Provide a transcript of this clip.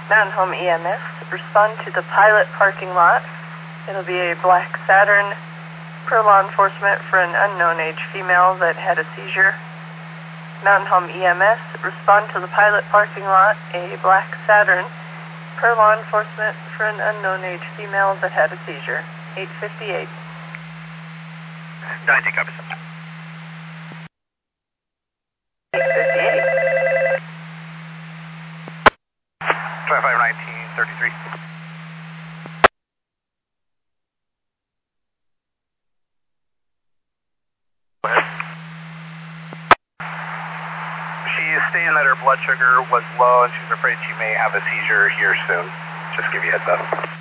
Mountain Home EMS, respond to the pilot parking lot. It'll be a black Saturn per law enforcement for an unknown age female that had a seizure. Mountain Home EMS, respond to the pilot parking lot, a black Saturn per law enforcement for an unknown age female that had a seizure. 858. 90, copy, sir. 858. 251933. Go ahead. She's stating that her blood sugar was low and she's afraid she may have a seizure here soon. Just give you a heads up.